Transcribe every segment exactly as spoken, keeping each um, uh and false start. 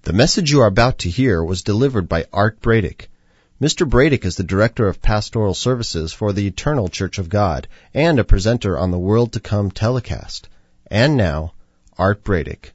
The message you are about to hear was delivered by Art Bradick. Mister Bradick is the Director of Pastoral Services for the Eternal Church of God and a presenter on the World to Come telecast. And now, Art Bradick.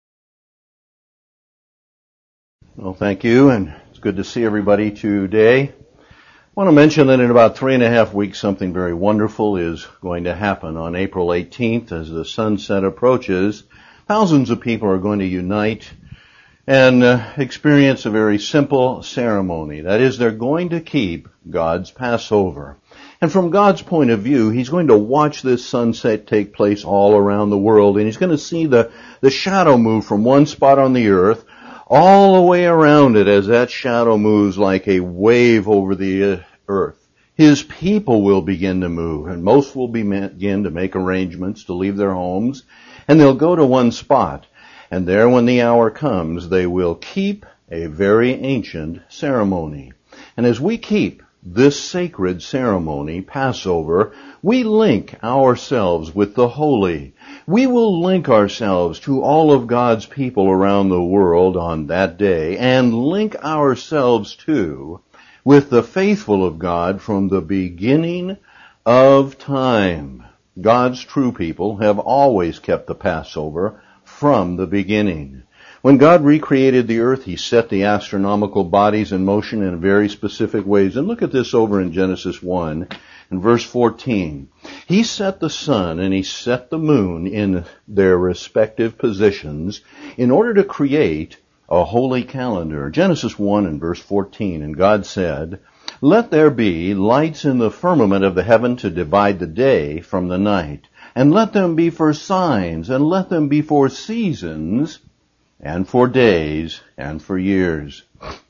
Well, thank you, and it's good to see everybody today. I want to mention that in about three and a half weeks, something very wonderful is going to happen. On April eighteenth, as the sunset approaches, thousands of people are going to unite and uh, experience a very simple ceremony. That is, they're going to keep God's Passover. And from God's point of view, He's going to watch this sunset take place all around the world, and He's going to see the, the shadow move from one spot on the earth all the way around it as that shadow moves like a wave over the uh, earth. His people will begin to move, and most will begin to make arrangements to leave their homes, and they'll go to one spot. And there, when the hour comes, they will keep a very ancient ceremony. And as we keep this sacred ceremony, Passover, we link ourselves with the holy. We will link ourselves to all of God's people around the world on that day, and link ourselves, too, with the faithful of God from the beginning of time. God's true people have always kept the Passover from the beginning. When God recreated the earth, He set the astronomical bodies in motion in very specific ways. And look at this over in Genesis one, in verse fourteen. He set the sun and He set the moon in their respective positions in order to create a holy calendar. Genesis one and verse fourteen, and God said, "Let there be lights in the firmament of the heaven to divide the day from the night. And let them be for signs, and let them be for seasons, and for days, and for years."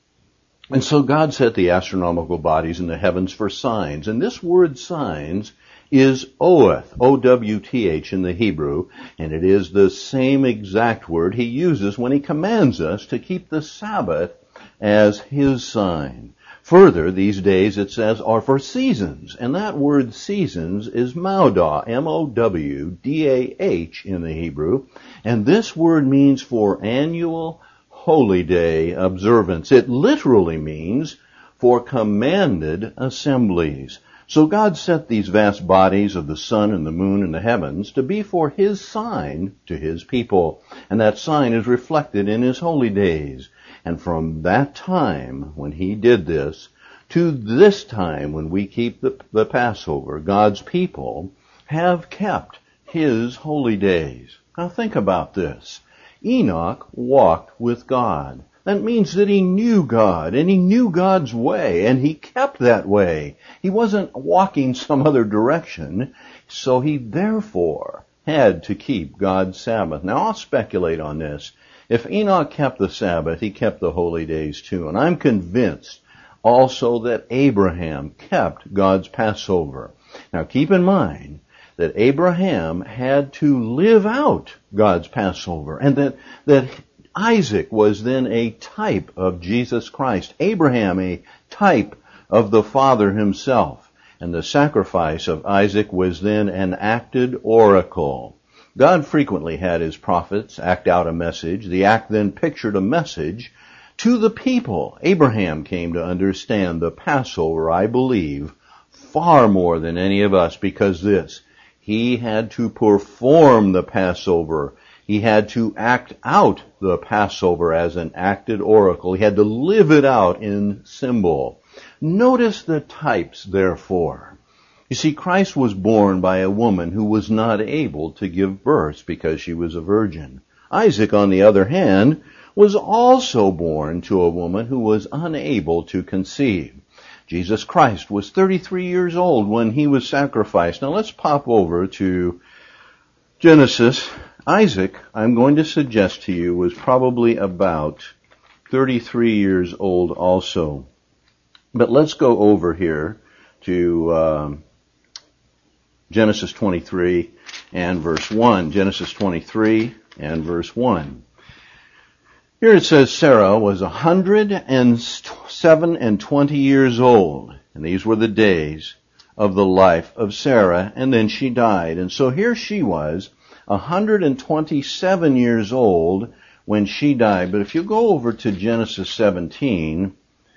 And so God set the astronomical bodies in the heavens for signs. And this word signs is Owth, O W T H in the Hebrew, and it is the same exact word He uses when He commands us to keep the Sabbath as His sign. Further, these days, it says, are for seasons. And that word seasons is Mowdah, M O W D A H in the Hebrew. And this word means for annual holy day observance. It literally means for commanded assemblies. So God set these vast bodies of the sun and the moon and the heavens to be for His sign to His people. And that sign is reflected in His holy days. And from that time when He did this to this time when we keep the, the Passover, God's people have kept His holy days. Now think about this. Enoch walked with God. That means that he knew God, and he knew God's way, and he kept that way. He wasn't walking some other direction, so he therefore had to keep God's Sabbath. Now I'll speculate on this. If Enoch kept the Sabbath, he kept the holy days too. And I'm convinced also that Abraham kept God's Passover. Now keep in mind that Abraham had to live out God's Passover, and that, that Isaac was then a type of Jesus Christ. Abraham a type of the Father Himself. And the sacrifice of Isaac was then an acted oracle. God frequently had His prophets act out a message. The act then pictured a message to the people. Abraham came to understand the Passover, I believe, far more than any of us, because this, he had to perform the Passover. He had to act out the Passover as an acted oracle. He had to live it out in symbol. Notice the types, therefore. You see, Christ was born by a woman who was not able to give birth because she was a virgin. Isaac, on the other hand, was also born to a woman who was unable to conceive. Jesus Christ was thirty-three years old when He was sacrificed. Now let's pop over to Genesis. Isaac, I'm going to suggest to you, was probably about thirty-three years old also. But let's go over here to um, Genesis twenty-three and verse one. Genesis twenty-three and verse one. Here it says Sarah was a hundred and seven and twenty years old, and these were the days of the life of Sarah, and then she died. And so here she was, a hundred and twenty-seven years old, when she died. But if you go over to Genesis seventeen,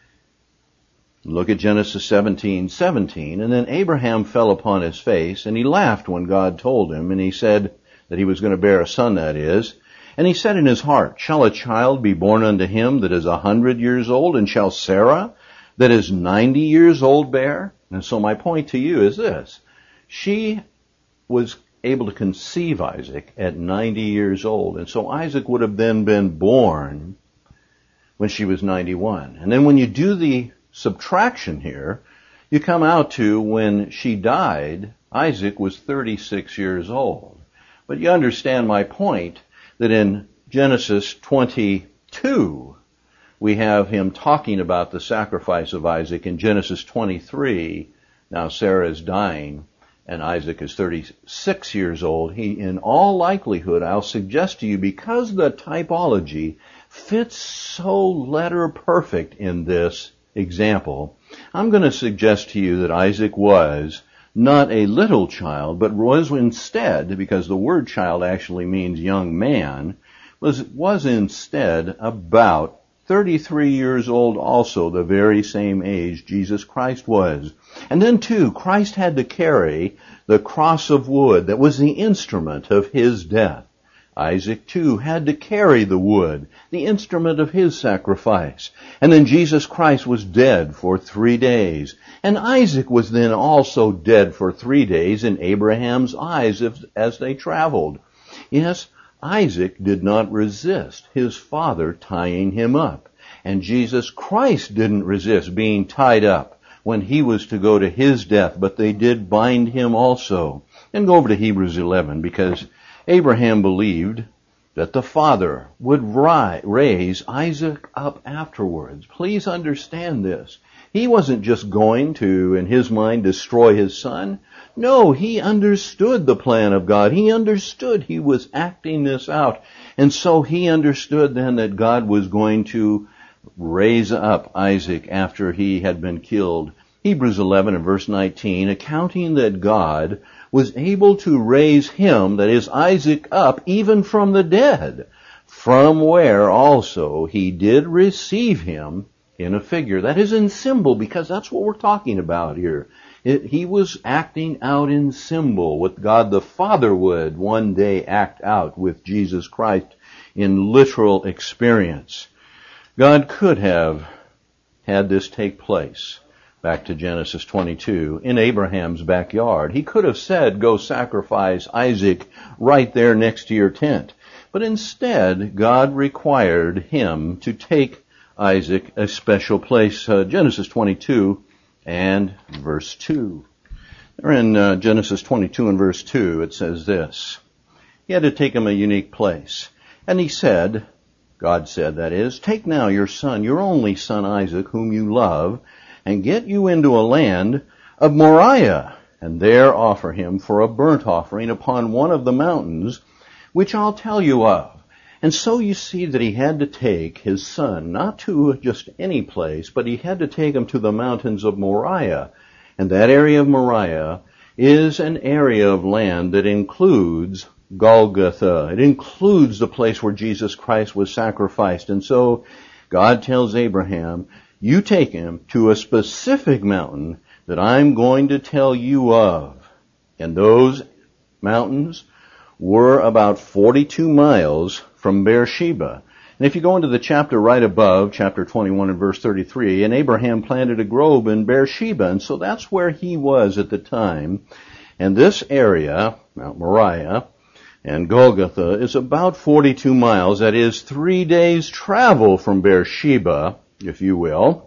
look at Genesis seventeen, seventeen, and then Abraham fell upon his face, and he laughed when God told him, and he said that he was going to bear a son, that is. And he said in his heart, shall a child be born unto him that is a hundred years old, and shall Sarah that is ninety years old bear? And so my point to you is this. She was able to conceive Isaac at ninety years old, and so Isaac would have then been born when she was ninety-one. And then when you do the subtraction here, you come out to when she died, Isaac was thirty-six years old. But you understand my point that in Genesis twenty-two, we have him talking about the sacrifice of Isaac. In Genesis twenty-three, now Sarah is dying, and Isaac is thirty-six years old. He, in all likelihood, I'll suggest to you, because the typology fits so letter perfect in this example, I'm going to suggest to you that Isaac was not a little child, but was instead, because the word child actually means young man, was, was instead about thirty-three years old also, the very same age Jesus Christ was. And then too, Christ had to carry the cross of wood that was the instrument of his death. Isaac too had to carry the wood, the instrument of his sacrifice. And then Jesus Christ was dead for three days. And Isaac was then also dead for three days in Abraham's eyes as they traveled. Yes, Isaac did not resist his father tying him up. And Jesus Christ didn't resist being tied up when he was to go to his death, but they did bind him also. And go over to Hebrews eleven, because Abraham believed that the Father would ri- raise Isaac up afterwards. Please understand this. He wasn't just going to, in his mind, destroy his son. No, he understood the plan of God. He understood he was acting this out. And so he understood then that God was going to raise up Isaac after he had been killed. Hebrews eleven and verse nineteen, accounting that God was able to raise him, that is Isaac, up even from the dead, from where also he did receive him in a figure. That is in symbol, because that's what we're talking about here. It, he was acting out in symbol, what God the Father would one day act out with Jesus Christ in literal experience. God could have had this take place, back to Genesis twenty-two, in Abraham's backyard. He could have said, go sacrifice Isaac right there next to your tent. But instead, God required him to take Isaac a special place. Uh, Genesis twenty-two and verse two. There in uh, Genesis twenty-two and verse two, it says this. He had to take him a unique place. And he said, God said, that is, take now your son, your only son Isaac, whom you love, and get you into a land of Moriah, and there offer him for a burnt offering upon one of the mountains, which I'll tell you of. And so you see that he had to take his son, not to just any place, but he had to take him to the mountains of Moriah. And that area of Moriah is an area of land that includes Golgotha. It includes the place where Jesus Christ was sacrificed. And so God tells Abraham, you take him to a specific mountain that I'm going to tell you of. And those mountains were about forty-two miles from Beersheba. And if you go into the chapter right above, chapter twenty-one and verse thirty-three, and Abraham planted a grove in Beersheba, and so that's where he was at the time. And this area, Mount Moriah, and Golgotha is about forty-two miles. That is three days travel from Beersheba, if you will.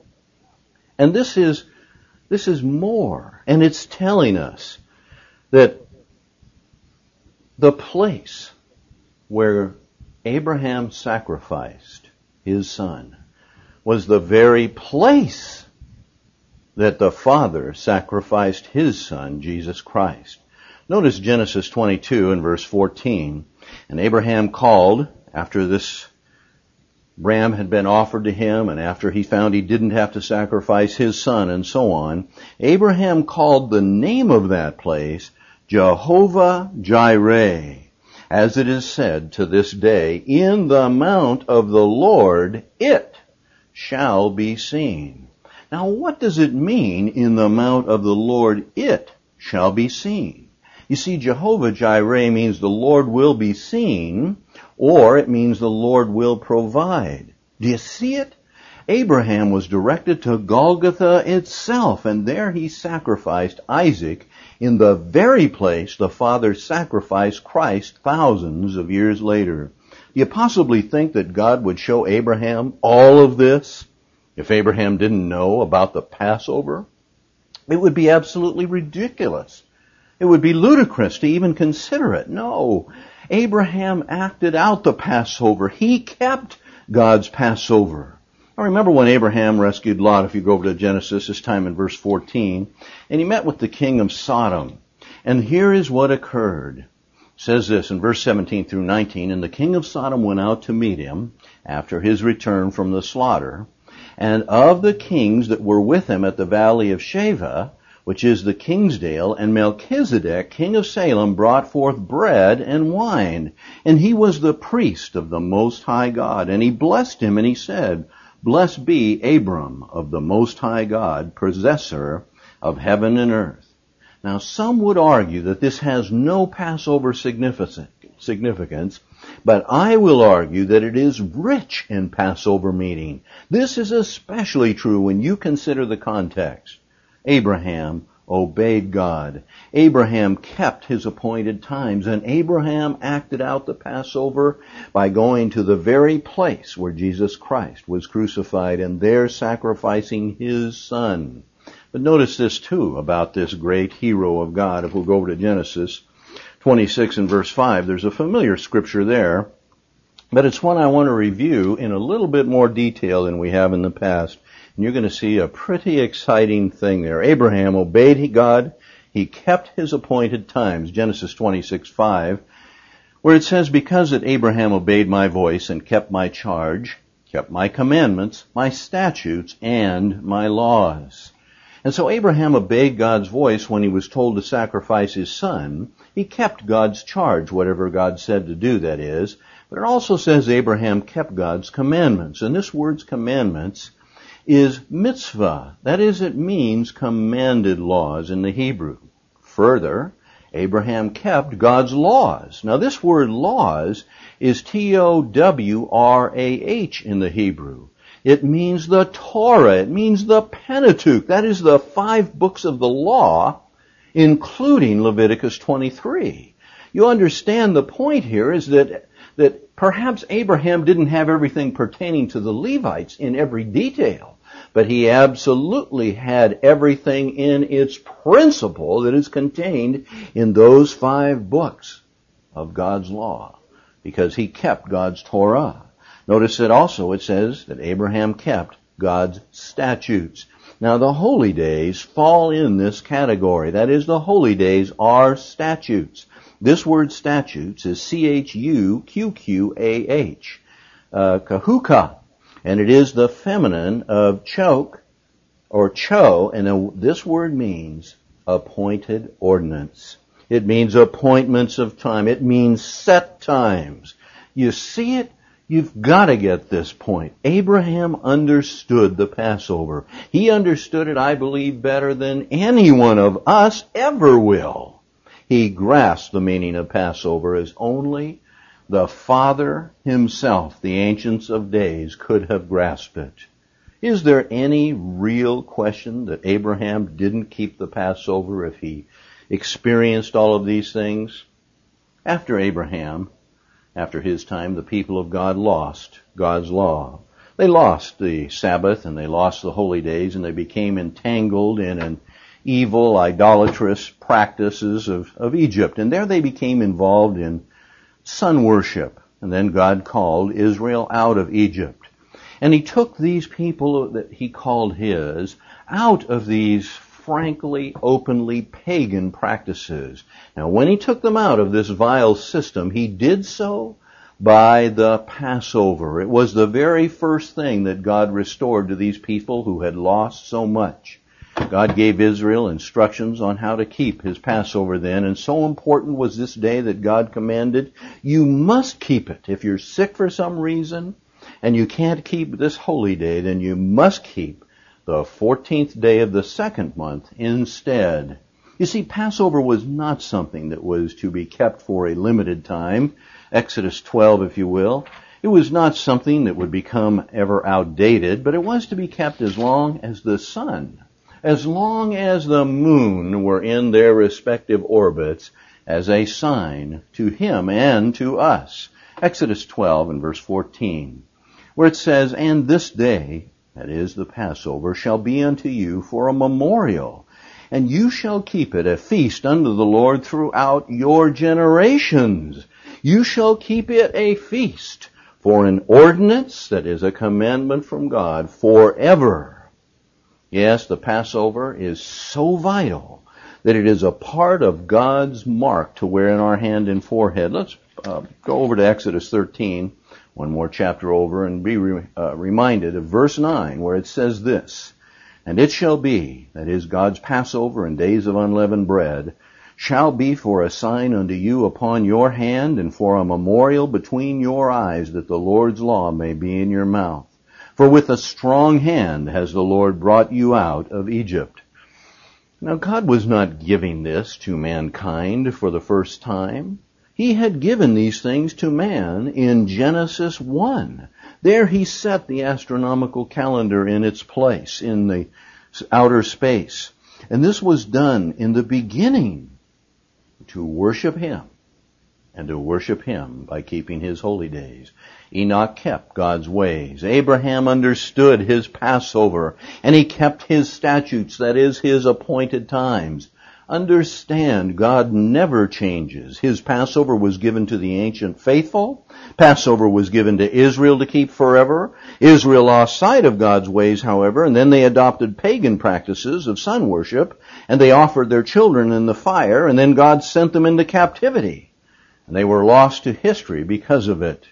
And this is, this is more. And it's telling us that the place where Abraham sacrificed his son was the very place that the Father sacrificed his son, Jesus Christ. Notice Genesis twenty-two and verse fourteen. And Abraham called, after this ram had been offered to him, and after he found he didn't have to sacrifice his son, and so on, Abraham called the name of that place Jehovah Jireh. As it is said to this day, in the mount of the Lord it shall be seen. Now what does it mean, in the mount of the Lord it shall be seen? You see, Jehovah Jireh means the Lord will be seen, or it means the Lord will provide. Do you see it? Abraham was directed to Golgotha itself, and there he sacrificed Isaac in the very place the Father sacrificed Christ thousands of years later. Do you possibly think that God would show Abraham all of this if Abraham didn't know about the Passover? It would be absolutely ridiculous. It would be ludicrous to even consider it. No, Abraham acted out the Passover. He kept God's Passover. I remember when Abraham rescued Lot, if you go over to Genesis, this time in verse fourteen, and he met with the king of Sodom. And here is what occurred. It says this in verse seventeen through nineteen, and the king of Sodom went out to meet him after his return from the slaughter. And of the kings that were with him at the valley of Shaveh, which is the Kingsdale, and Melchizedek, king of Salem, brought forth bread and wine. And he was the priest of the Most High God. And he blessed him, and he said, Blessed be Abram of the Most High God, possessor of heaven and earth. Now, some would argue that this has no Passover significance, but I will argue that it is rich in Passover meaning. This is especially true when you consider the context. Abraham obeyed God. Abraham kept his appointed times, and Abraham acted out the Passover by going to the very place where Jesus Christ was crucified and there sacrificing his son. But notice this too about this great hero of God. If we'll go over to Genesis twenty-six and verse five, there's a familiar scripture there, but it's one I want to review in a little bit more detail than we have in the past. And you're going to see a pretty exciting thing there. Abraham obeyed God. He kept his appointed times. Genesis twenty-six five, where it says, Because that Abraham obeyed my voice and kept my charge, kept my commandments, my statutes, and my laws. And so Abraham obeyed God's voice when he was told to sacrifice his son. He kept God's charge, whatever God said to do, that is. But it also says Abraham kept God's commandments. And this word's commandments is mitzvah. That is, it means commanded laws in the Hebrew. Further, Abraham kept God's laws. Now this word laws is T O W R A H in the Hebrew. It means the Torah. It means the Pentateuch. That is the five books of the law, including Leviticus twenty-three. You understand the point here is that that perhaps Abraham didn't have everything pertaining to the Levites in every detail, but he absolutely had everything in its principle that is contained in those five books of God's law, because he kept God's Torah. Notice that also it says that Abraham kept God's statutes. Now the holy days fall in this category. That is, the holy days are statutes. This word statutes is C H U Q Q A H, uh, kahuka, and it is the feminine of choke or cho, and this word means appointed ordinance. It means appointments of time. It means set times. You see it? You've got to get this point. Abraham understood the Passover. He understood it, I believe, better than any one of us ever will. He grasped the meaning of Passover as only the Father himself, the Ancients of Days, could have grasped it. Is there any real question that Abraham didn't keep the Passover if he experienced all of these things? After Abraham, after his time, the people of God lost God's law. They lost the Sabbath and they lost the holy days, and they became entangled in an evil, idolatrous practices of, of Egypt. And there they became involved in sun worship. And then God called Israel out of Egypt. And he took these people that he called his out of these frankly, openly pagan practices. Now, when he took them out of this vile system, he did so by the Passover. It was the very first thing that God restored to these people who had lost so much. God gave Israel instructions on how to keep his Passover then, and so important was this day that God commanded, you must keep it. If you're sick for some reason and you can't keep this holy day, then you must keep the fourteenth day of the second month instead. You see, Passover was not something that was to be kept for a limited time. Exodus twelve, if you will. It was not something that would become ever outdated, but it was to be kept as long as the sun, as long as the moon were in their respective orbits, as a sign to him and to us. Exodus twelve and verse fourteen, where it says, and this day, that is the Passover, shall be unto you for a memorial, and you shall keep it a feast unto the Lord throughout your generations. You shall keep it a feast for an ordinance, that is a commandment from God, forever. Yes, the Passover is so vital that it is a part of God's mark to wear in our hand and forehead. Let's uh, go over to Exodus thirteen, one more chapter over, and be re- uh, reminded of verse nine, where it says this, and it shall be, that is God's Passover and days of unleavened bread, shall be for a sign unto you upon your hand, and for a memorial between your eyes, that the Lord's law may be in your mouth. For with a strong hand has the Lord brought you out of Egypt. Now God was not giving this to mankind for the first time. He had given these things to man in Genesis one. There he set the astronomical calendar in its place in the outer space. And this was done in the beginning to worship him, and to worship him by keeping his holy days. Enoch kept God's ways. Abraham understood his Passover, and he kept his statutes, that is, his appointed times. Understand, God never changes. His Passover was given to the ancient faithful. Passover was given to Israel to keep forever. Israel lost sight of God's ways, however, and then they adopted pagan practices of sun worship, and they offered their children in the fire, and then God sent them into captivity. And they were lost to history because of it.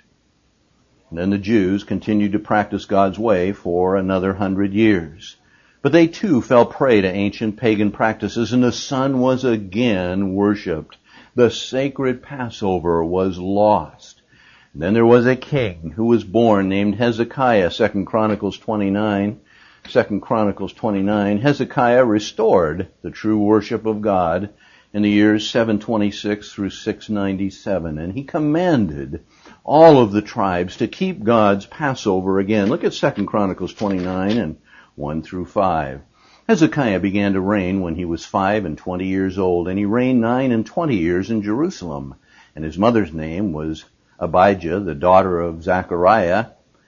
And then the Jews continued to practice God's way for another hundred years. But they too fell prey to ancient pagan practices, and the sun was again worshipped. The sacred Passover was lost. And then there was a king who was born named Hezekiah, Second Chronicles twenty-nine. Second Chronicles twenty-nine. Hezekiah restored the true worship of God in the years seven twenty-six through six ninety-seven, and he commanded all of the tribes to keep God's Passover again. Look at Second Chronicles twenty-nine and one through five. Hezekiah began to reign when he was five and twenty years old, and he reigned nine and twenty years in Jerusalem. And his mother's name was Abijah, the daughter of Zechariah,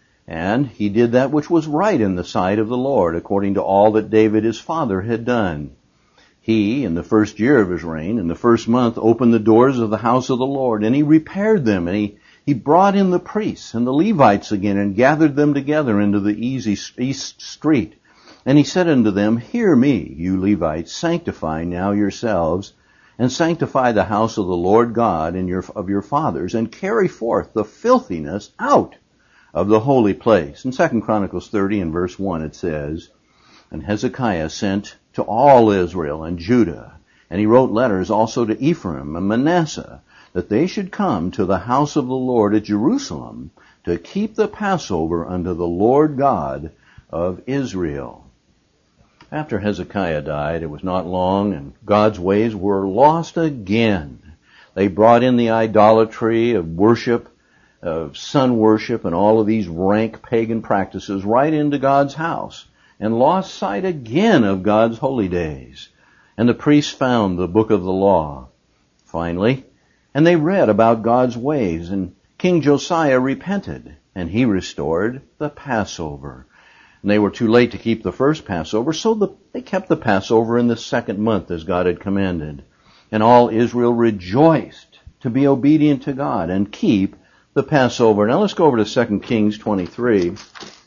and he did that which was right in the sight of the Lord, according to all that David his father had done. He, in the first year of his reign, in the first month, opened the doors of the house of the Lord, and he repaired them, and he He brought in the priests and the Levites again, and gathered them together into the easy east street. And he said unto them, hear me, you Levites, sanctify now yourselves, and sanctify the house of the Lord God and your, of your fathers, and carry forth the filthiness out of the holy place. In Second Chronicles thirty and verse one it says, and Hezekiah sent to all Israel and Judah, and he wrote letters also to Ephraim and Manasseh, that they should come to the house of the Lord at Jerusalem to keep the Passover unto the Lord God of Israel. After Hezekiah died, it was not long, and God's ways were lost again. They brought in the idolatry of worship, of sun worship, and all of these rank pagan practices right into God's house, and lost sight again of God's holy days. And the priests found the book of the law, finally, and they read about God's ways, and King Josiah repented, and he restored the Passover. And they were too late to keep the first Passover, so the, they kept the Passover in the second month as God had commanded. And all Israel rejoiced to be obedient to God and keep the Passover. Now let's go over to Second Kings twenty-three,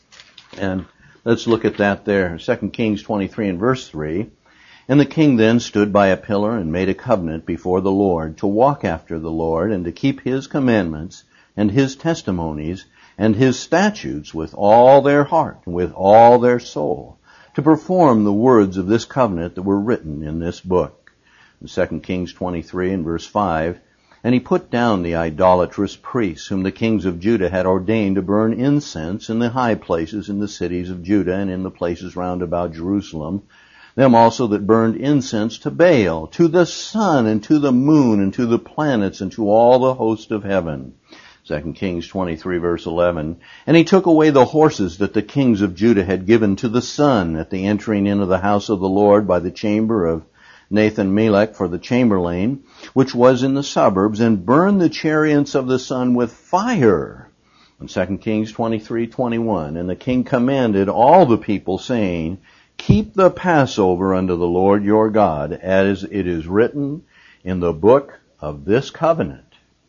and let's look at that there. Second Kings twenty-three and verse three. And the king then stood by a pillar and made a covenant before the Lord to walk after the Lord and to keep his commandments and his testimonies and his statutes with all their heart and with all their soul, to perform the words of this covenant that were written in this book. In Second Kings twenty-three and verse five, and he put down the idolatrous priests whom the kings of Judah had ordained to burn incense in the high places in the cities of Judah and in the places round about Jerusalem, them also that burned incense to Baal, to the sun and to the moon and to the planets and to all the host of heaven. Second Kings twenty-three verse eleven, and he took away the horses that the kings of Judah had given to the sun at the entering into the house of the Lord by the chamber of Nathan-Melech for the chamberlain, which was in the suburbs, and burned the chariots of the sun with fire. In Second Kings twenty-three twenty-one, and the king commanded all the people, saying, keep the Passover unto the Lord your God, as it is written in the book of this covenant.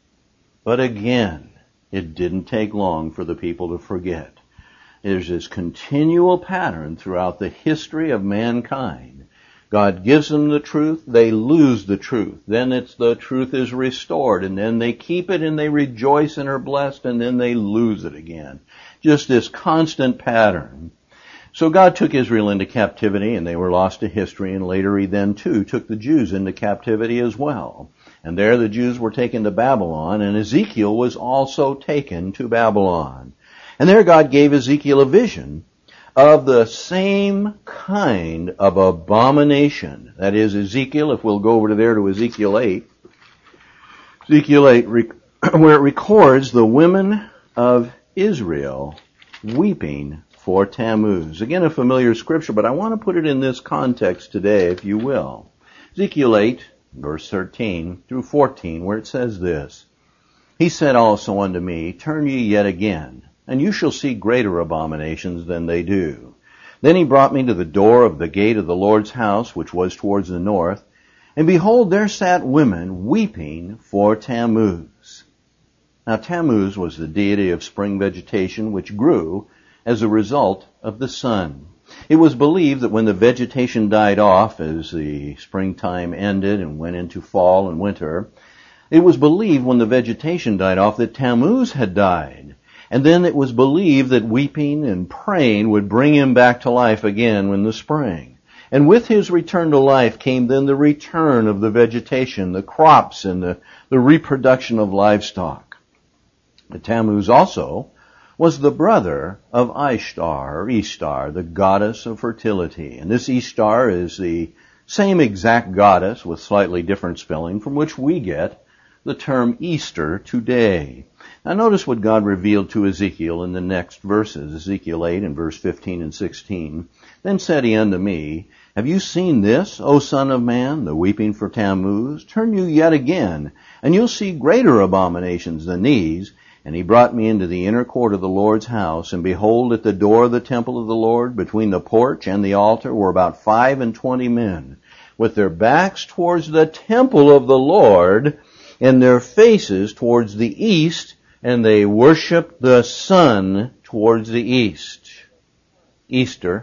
But again, it didn't take long for the people to forget. There's this continual pattern throughout the history of mankind. God gives them the truth, they lose the truth. Then it's the truth is restored, and then they keep it and they rejoice and are blessed, and then they lose it again. Just this constant pattern. So God took Israel into captivity, and they were lost to history, and later he then too took the Jews into captivity as well. And there the Jews were taken to Babylon, and Ezekiel was also taken to Babylon. And there God gave Ezekiel a vision of the same kind of abomination. That is, Ezekiel, if we'll go over to there to Ezekiel eight, Ezekiel eight, where it records the women of Israel weeping for Tammuz. Again, a familiar scripture, but I want to put it in this context today, if you will. Ezekiel eight, verse thirteen through fourteen, where it says this, he said also unto me, turn ye yet again, and you shall see greater abominations than they do. Then he brought me to the door of the gate of the Lord's house, which was towards the north, and behold, there sat women weeping for Tammuz. Now Tammuz was the deity of spring vegetation, which grew as a result of the sun. It was believed that when the vegetation died off as the springtime ended and went into fall and winter, it was believed when the vegetation died off that Tammuz had died. And then it was believed that weeping and praying would bring him back to life again in the spring. And with his return to life came then the return of the vegetation, the crops, and the, the reproduction of livestock. But Tammuz also was the brother of Ishtar, or Ishtar, the goddess of fertility. And this Ishtar is the same exact goddess with slightly different spelling from which we get the term Easter today. Now notice what God revealed to Ezekiel in the next verses, Ezekiel eight and verse fifteen and sixteen. Then said he unto me, have you seen this, O son of man, the weeping for Tammuz? Turn you yet again, and you'll see greater abominations than these. And he brought me into the inner court of the Lord's house, and behold, at the door of the temple of the Lord, between the porch and the altar, were about five and twenty men, with their backs towards the temple of the Lord, and their faces towards the east, and they worshiped the sun towards the east. Easter,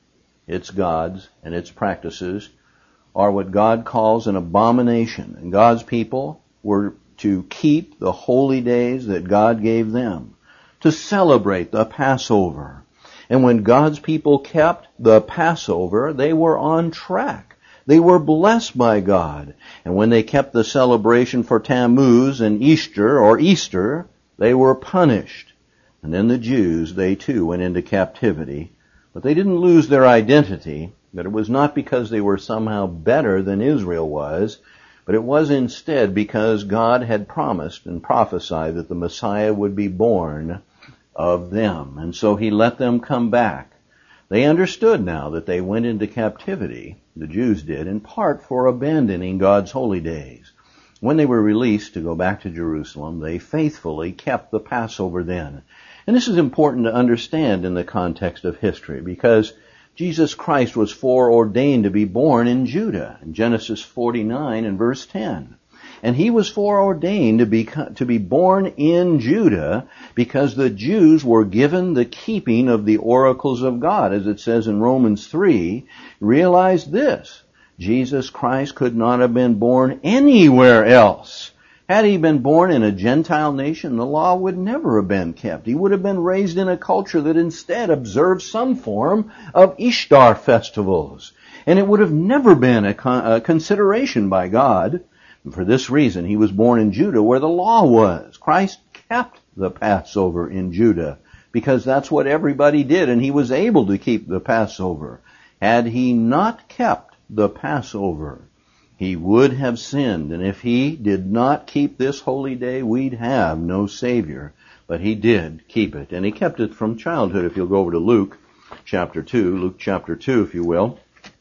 its gods and its practices, are what God calls an abomination, and God's people were to keep the holy days that God gave them, to celebrate the Passover. And when God's people kept the Passover, they were on track. They were blessed by God. And when they kept the celebration for Tammuz and Easter, or Easter, they were punished. And then the Jews, they too went into captivity. But they didn't lose their identity, but it was not because they were somehow better than Israel was, but it was instead because God had promised and prophesied that the Messiah would be born of them. And so he let them come back. They understood now that they went into captivity, the Jews did, in part for abandoning God's holy days. When they were released to go back to Jerusalem, they faithfully kept the Passover then. And this is important to understand in the context of history, because Jesus Christ was foreordained to be born in Judah, in Genesis forty-nine and verse ten. And he was foreordained to be, to be born in Judah because the Jews were given the keeping of the oracles of God. As it says in Romans three, realize this, Jesus Christ could not have been born anywhere else Had he been born in a Gentile nation, the law would never have been kept. He would have been raised in a culture that instead observed some form of Ishtar festivals. And it would have never been a, con- a consideration by God. And for this reason, he was born in Judah where the law was. Christ kept the Passover in Judah because that's what everybody did, and he was able to keep the Passover. Had he not kept the Passover, he would have sinned, and if he did not keep this holy day, we'd have no Savior. But he did keep it, and he kept it from childhood. If you'll go over to Luke chapter two, Luke chapter two, if you will,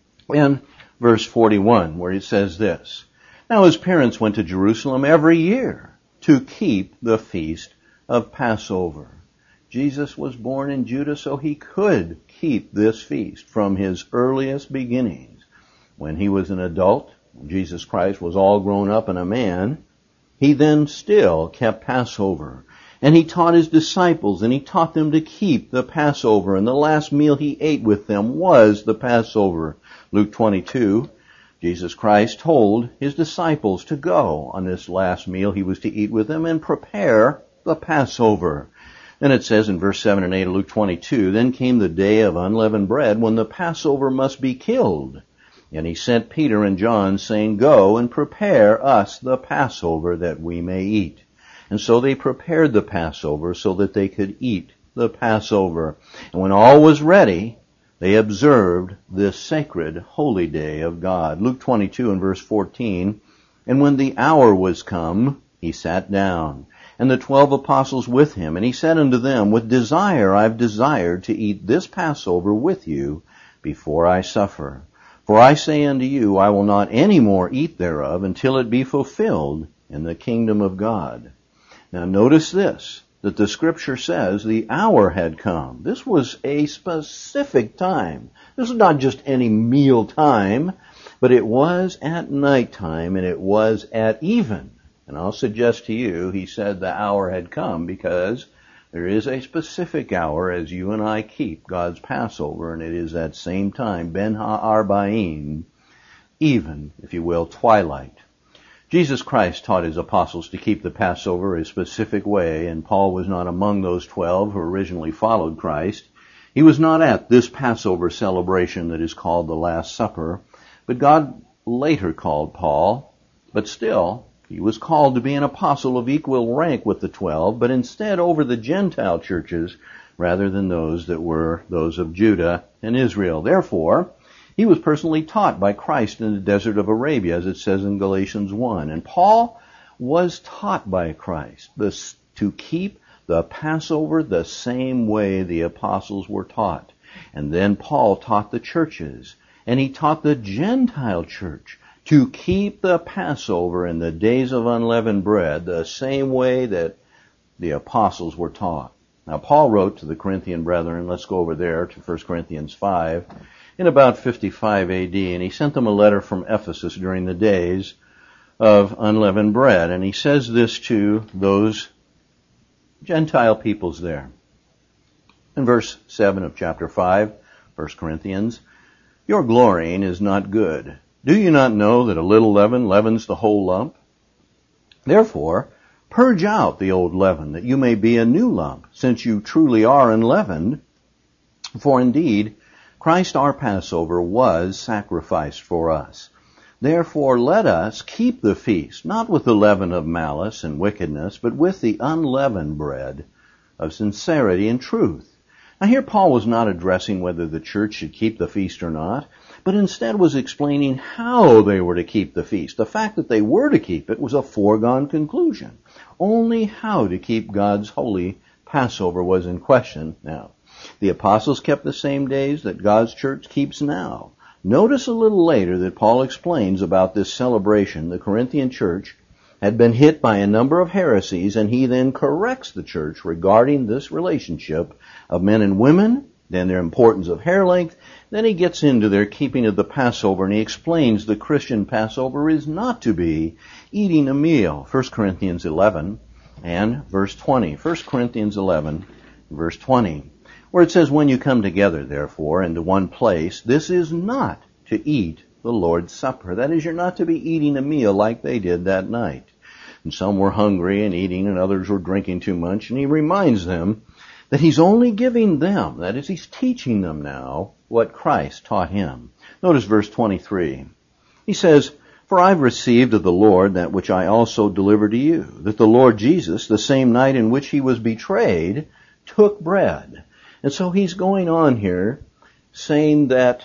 in verse forty-one, where it says this, "Now his parents went to Jerusalem every year to keep the feast of Passover." Jesus was born in Judah, so he could keep this feast from his earliest beginnings. When he was an adult, Jesus Christ was all grown up and a man, he then still kept Passover. And he taught his disciples, and he taught them to keep the Passover. And the last meal he ate with them was the Passover. Luke twenty-two, Jesus Christ told his disciples to go on this last meal he was to eat with them and prepare the Passover. Then it says in verse seven and eight of Luke twenty-two, "Then came the day of unleavened bread when the Passover must be killed. And he sent Peter and John, saying, 'Go and prepare us the Passover that we may eat.' And so they prepared the Passover so that they could eat the Passover. And when all was ready, they observed this sacred holy day of God." Luke twenty-two and verse fourteen, "And when the hour was come, he sat down, and the twelve apostles with him. And he said unto them, With desire I've desired to eat this Passover with you before I suffer. For I say unto you, I will not any more eat thereof until it be fulfilled in the kingdom of God." Now notice this, that the scripture says the hour had come. This was a specific time. This was not just any meal time, but it was at nighttime and it was at even. And I'll suggest to you, he said the hour had come because there is a specific hour as you and I keep God's Passover, and it is that same time, Ben Ha'arbaim, even, if you will, twilight. Jesus Christ taught his apostles to keep the Passover a specific way, and Paul was not among those twelve who originally followed Christ. He was not at this Passover celebration that is called the Last Supper, but God later called Paul, but still, he was called to be an apostle of equal rank with the twelve, but instead over the Gentile churches rather than those that were those of Judah and Israel. Therefore, he was personally taught by Christ in the desert of Arabia, as it says in Galatians one. And Paul was taught by Christ this, to keep the Passover the same way the apostles were taught. And then Paul taught the churches, and he taught the Gentile church to keep the Passover in the days of unleavened bread the same way that the apostles were taught. Now, Paul wrote to the Corinthian brethren, let's go over there to First Corinthians five, in about fifty-five A D, and he sent them a letter from Ephesus during the days of unleavened bread, and he says this to those Gentile peoples there. In verse seven of chapter five, First Corinthians, "Your glorying is not good. Do you not know that a little leaven leavens the whole lump? Therefore, purge out the old leaven, that you may be a new lump, since you truly are unleavened. For indeed, Christ our Passover was sacrificed for us. Therefore, let us keep the feast, not with the leaven of malice and wickedness, but with the unleavened bread of sincerity and truth." Now here Paul was not addressing whether the church should keep the feast or not, but instead was explaining how they were to keep the feast. The fact that they were to keep it was a foregone conclusion. Only how to keep God's holy Passover was in question now. The apostles kept the same days that God's church keeps now. Notice a little later that Paul explains about this celebration. The Corinthian church had been hit by a number of heresies, and he then corrects the church regarding this relationship of men and women, then their importance of hair length. Then he gets into their keeping of the Passover, and he explains the Christian Passover is not to be eating a meal. First Corinthians eleven and verse twenty. First Corinthians eleven, verse twenty, where it says, "When you come together, therefore, into one place, this is not to eat the Lord's Supper." That is, you're not to be eating a meal like they did that night. and some were hungry and eating, and others were drinking too much. And he reminds them that he's only giving them, that is, he's teaching them now what Christ taught him. Notice verse twenty-three. He says, "For I've received of the Lord that which I also delivered to you, that the Lord Jesus, the same night in which he was betrayed, took bread." And so he's going on here saying that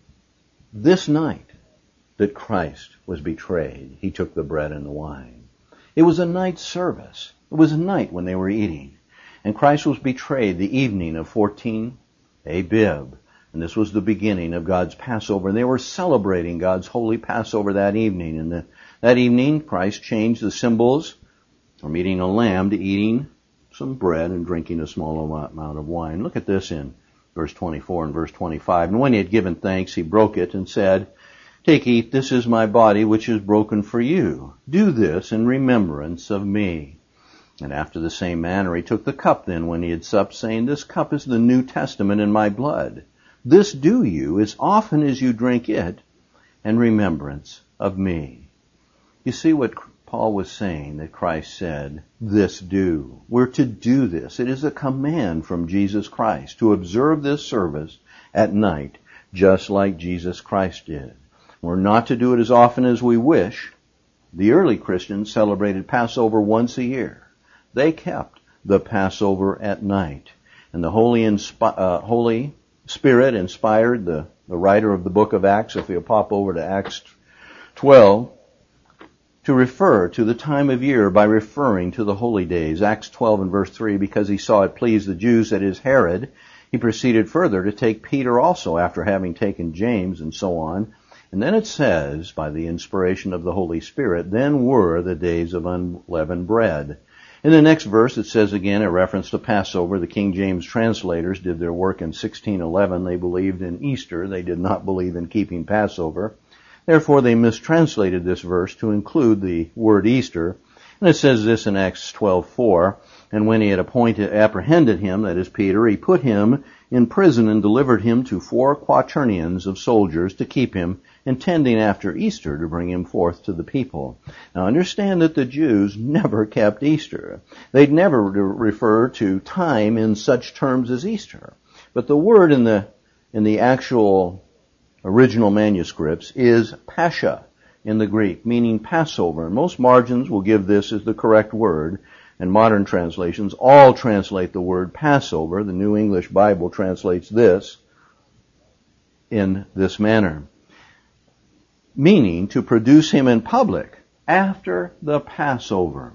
this night that Christ was betrayed, he took the bread and the wine. It was a night service. It was a night when they were eating. And Christ was betrayed the evening of fourteen Abib. And this was the beginning of God's Passover. And they were celebrating God's holy Passover that evening. And the, that evening, Christ changed the symbols from eating a lamb to eating some bread and drinking a small amount of wine. Look at this in verse twenty-four and verse twenty-five. "And when he had given thanks, he broke it and said, 'Take, eat, this is my body which is broken for you. Do this in remembrance of me.' And after the same manner he took the cup then when he had supped, saying, 'This cup is the New Testament in my blood. This do you as often as you drink it in remembrance of me.'" You see what Paul was saying, that Christ said, "This do." We're to do this. It is a command from Jesus Christ to observe this service at night, just like Jesus Christ did. We're not to do it as often as we wish. The early Christians celebrated Passover once a year. They kept the Passover at night. And the Holy, Inspi- uh, Holy Spirit inspired the, the writer of the book of Acts, if you'll pop over to Acts twelve, to refer to the time of year by referring to the holy days. Acts twelve and verse three, "Because he saw it pleased the Jews, that is Herod, he proceeded further to take Peter also, after having taken James," and so on. And then it says, by the inspiration of the Holy Spirit, "Then were the days of unleavened bread." In the next verse, it says again, a reference to Passover. The King James translators did their work in sixteen eleven. They believed in Easter. They did not believe in keeping Passover. Therefore, they mistranslated this verse to include the word Easter. And it says this in Acts twelve four, "And when he had appointed, apprehended him," that is Peter, "he put him in prison and delivered him to four quaternions of soldiers to keep him, intending after Easter to bring him forth to the people." Now understand that the Jews never kept Easter. They'd never refer to time in such terms as Easter. But the word in the, in the actual original manuscripts is Pascha in the Greek, meaning Passover. And most margins will give this as the correct word. And modern translations all translate the word Passover. The New English Bible translates this in this manner, meaning to produce him in public after the Passover.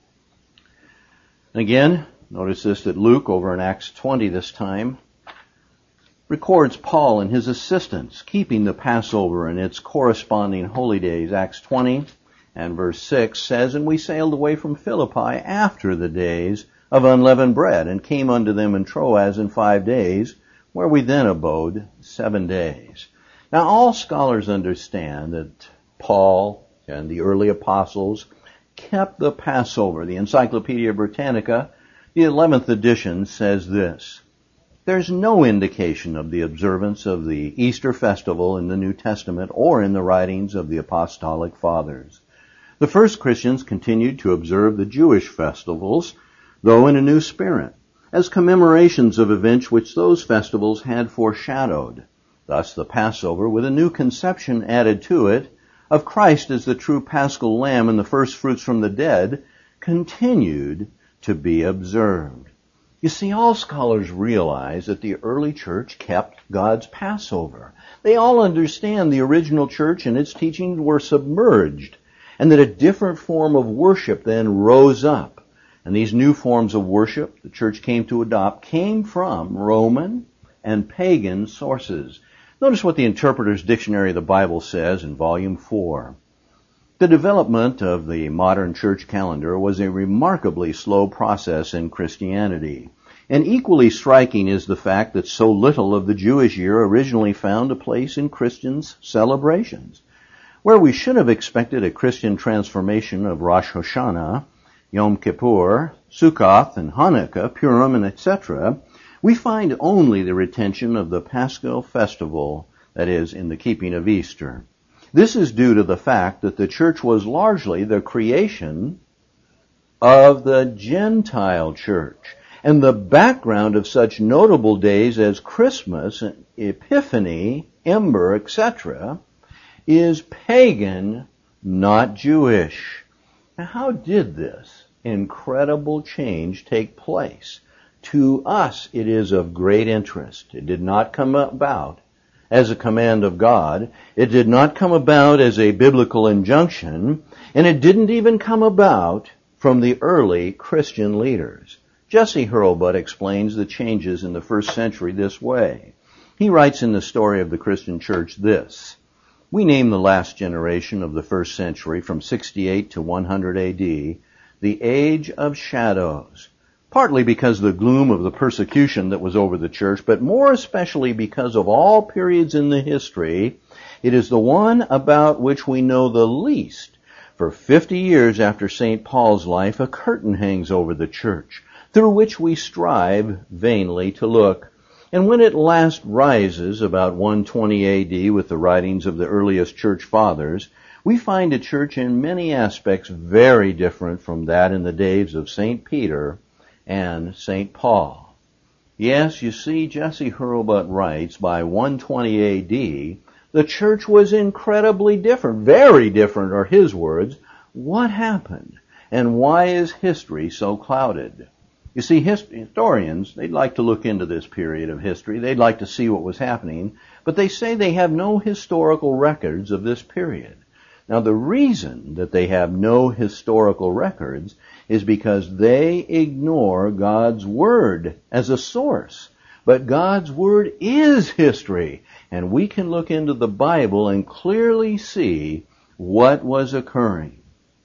Again, notice this, that Luke, over in Acts twenty this time, records Paul and his assistants keeping the Passover and its corresponding holy days. Acts twenty and verse six says, "And we sailed away from Philippi after the days of unleavened bread, and came unto them in Troas in five days, where we then abode seven days." Now all scholars understand that Paul and the early apostles kept the Passover. The Encyclopedia Britannica, the eleventh edition, says this: "There's no indication of the observance of the Easter festival in the New Testament or in the writings of the Apostolic Fathers. The first Christians continued to observe the Jewish festivals, though in a new spirit, as commemorations of events which those festivals had foreshadowed. Thus the Passover, with a new conception added to it, of Christ as the true Paschal Lamb and the first fruits from the dead, continued to be observed." You see, all scholars realize that the early church kept God's Passover. They all understand the original church and its teachings were submerged, and that a different form of worship then rose up. And these new forms of worship the church came to adopt came from Roman and pagan sources. Notice what the Interpreter's Dictionary of the Bible says in volume four. "The development of the modern church calendar was a remarkably slow process in Christianity. And equally striking is the fact that so little of the Jewish year originally found a place in Christians' celebrations. Where we should have expected a Christian transformation of Rosh Hashanah, Yom Kippur, Sukkot, and Hanukkah, Purim, and et cetera, we find only the retention of the Paschal festival, that is, in the keeping of Easter. This is due to the fact that the church was largely the creation of the Gentile church. And the background of such notable days as Christmas, Epiphany, Ember, et cetera, is pagan, not Jewish. Now, how did this incredible change take place? To us, it is of great interest. It did not come about as a command of God. It did not come about as a biblical injunction, and it didn't even come about from the early Christian leaders. Jesse Hurlbut explains the changes in the first century this way. He writes in the story of the Christian church this: "We name the last generation of the first century from sixty-eight to one hundred A D the Age of Shadows, partly because of the gloom of the persecution that was over the church, but more especially because of all periods in the history, it is the one about which we know the least. For fifty years after Saint Paul's life, a curtain hangs over the church, through which we strive vainly to look. And when it last rises, about one twenty A D, with the writings of the earliest church fathers, we find a church in many aspects very different from that in the days of Saint Peter and Saint Paul." Yes, you see, Jesse Hurlbut writes, by one twenty A D, the church was incredibly different, very different are his words. What happened? And why is history so clouded? You see, historians, they'd like to look into this period of history. They'd like to see what was happening, but they say they have no historical records of this period. Now, the reason that they have no historical records is because they ignore God's Word as a source. But God's Word is history, and we can look into the Bible and clearly see what was occurring.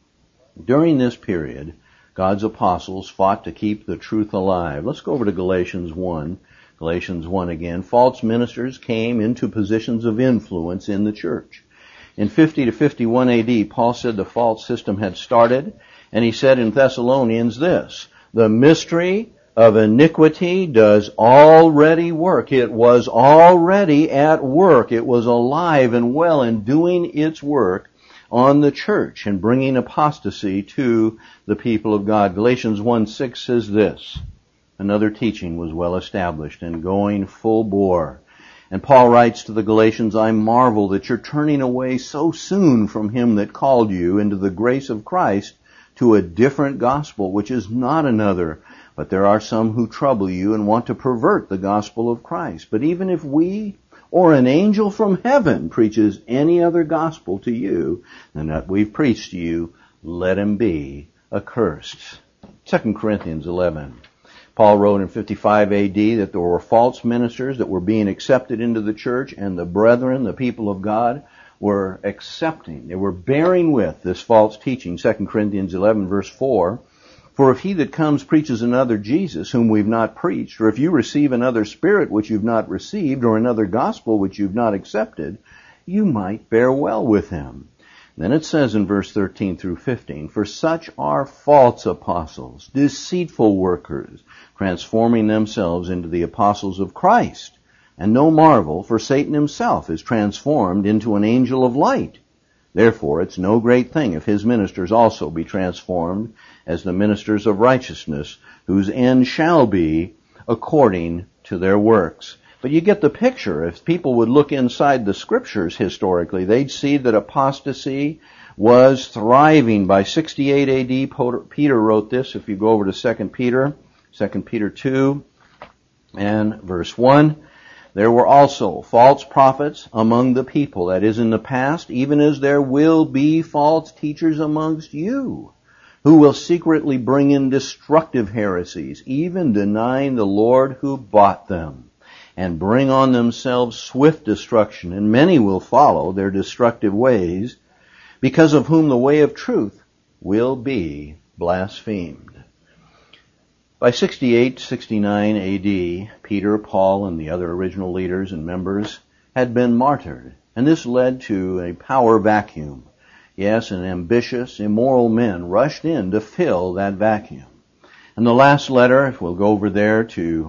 During this period, God's apostles fought to keep the truth alive. Let's go over to Galatians one. Galatians one again. False ministers came into positions of influence in the church. In fifty to fifty-one A D, Paul said the false system had started, and he said in Thessalonians this: "The mystery of iniquity does already work." It was already at work. It was alive and well and doing its work on the church and bringing apostasy to the people of God. Galatians one six says this: "Another teaching was well established and going full bore." And Paul writes to the Galatians, "I marvel that you're turning away so soon from him that called you into the grace of Christ to a different gospel, which is not another. But there are some who trouble you and want to pervert the gospel of Christ. But even if we or an angel from heaven preaches any other gospel to you than that we've preached to you, let him be accursed." Second Corinthians eleven. Paul wrote in fifty-five A D that there were false ministers that were being accepted into the church, and the brethren, the people of God, were accepting. They were bearing with this false teaching. Second Corinthians eleven verse four. "For if he that comes preaches another Jesus whom we've not preached, or if you receive another spirit which you've not received, or another gospel which you've not accepted, you might bear well with him." Then it says in verse thirteen through fifteen, "For such are false apostles, deceitful workers, transforming themselves into the apostles of Christ. And no marvel, for Satan himself is transformed into an angel of light. Therefore it's no great thing if his ministers also be transformed as the ministers of righteousness, whose end shall be according to their works." But you get the picture. If people would look inside the scriptures historically, they'd see that apostasy was thriving. By sixty-eight A D, Peter wrote this. If you go over to Second Peter, Second Peter two and verse one, "There were also false prophets among the people," that is in the past, "even as there will be false teachers amongst you, who will secretly bring in destructive heresies, even denying the Lord who bought them, and bring on themselves swift destruction. And many will follow their destructive ways, because of whom the way of truth will be blasphemed." By sixty-eight sixty-nine A D, Peter, Paul, and the other original leaders and members had been martyred, and this led to a power vacuum. Yes, and ambitious, immoral men rushed in to fill that vacuum. And the last letter, if we'll go over there to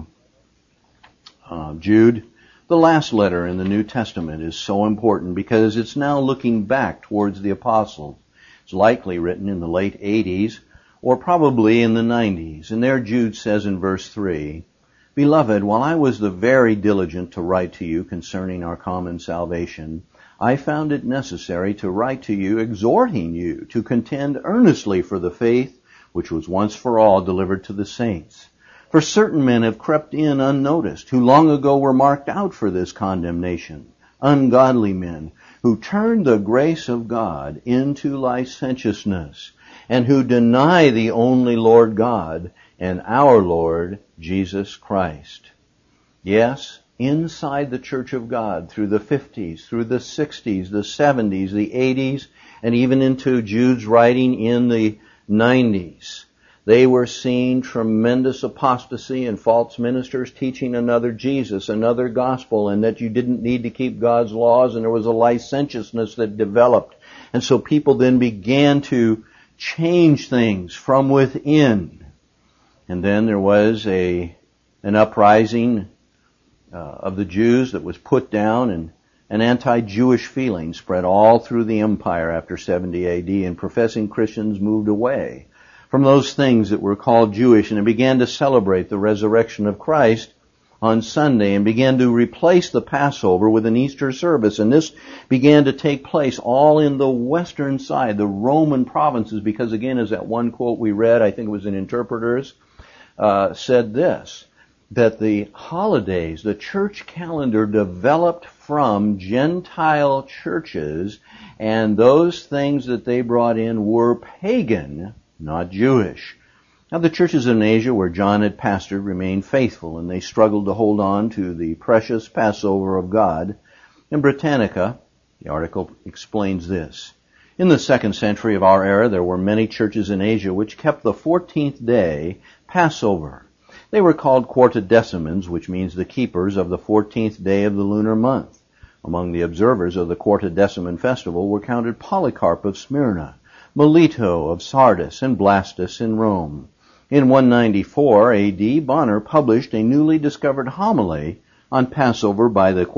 Uh, Jude, the last letter in the New Testament is so important because it's now looking back towards the apostles. It's likely written in the late eighties or probably in the nineties. And there Jude says in verse three, Beloved, while I was the very diligent to write to you concerning our common salvation, I found it necessary to write to you, exhorting you to contend earnestly for the faith which was once for all delivered to the saints. For certain men have crept in unnoticed, who long ago were marked out for this condemnation, ungodly men, who turned the grace of God into licentiousness, and who deny the only Lord God and our Lord Jesus Christ. Yes, inside the Church of God, through the fifties, through the sixties, the seventies, the eighties, and even into Jude's writing in the nineties, they were seeing tremendous apostasy and false ministers teaching another Jesus, another gospel, and that you didn't need to keep God's laws, and there was a licentiousness that developed. And so people then began to change things from within. And then there was a an uprising uh, of the Jews that was put down, and an anti-Jewish feeling spread all through the empire after seventy A D, and professing Christians moved away from those things that were called Jewish, and began to celebrate the resurrection of Christ on Sunday, and began to replace the Passover with an Easter service. And this began to take place all in the western side, the Roman provinces, because again, as that one quote we read, I think it was in Interpreters, uh, said this, that the holidays, the church calendar developed from Gentile churches, and those things that they brought in were pagan, not Jewish. Now the churches in Asia where John had pastored remained faithful, and they struggled to hold on to the precious Passover of God. In Britannica, the article explains this. In the second century of our era, there were many churches in Asia which kept the fourteenth day Passover. They were called Quartodecimans, which means the keepers of the fourteenth day of the lunar month. Among the observers of the Quartodeciman festival were counted Polycarp of Smyrna, Melito of Sardis, and Blastus in Rome. In one ninety-four A D, Bonner published a newly discovered homily on Passover by the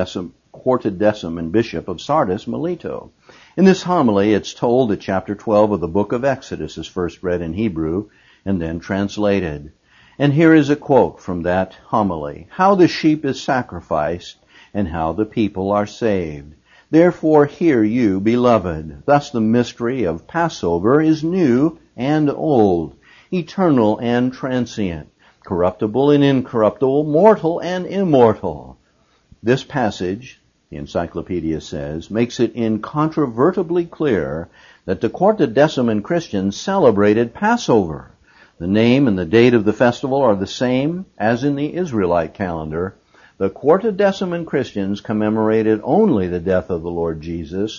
Quartodeciman bishop of Sardis, Melito. In this homily, it's told that chapter twelve of the book of Exodus is first read in Hebrew and then translated. And here is a quote from that homily. How the sheep is sacrificed, and how the people are saved. Therefore hear you, beloved. Thus the mystery of Passover is new and old, eternal and transient, corruptible and incorruptible, mortal and immortal. This passage, the encyclopedia says, makes it incontrovertibly clear that the Quartodeciman Christians celebrated Passover. The name and the date of the festival are the same as in the Israelite calendar. The Quartodeciman Christians commemorated only the death of the Lord Jesus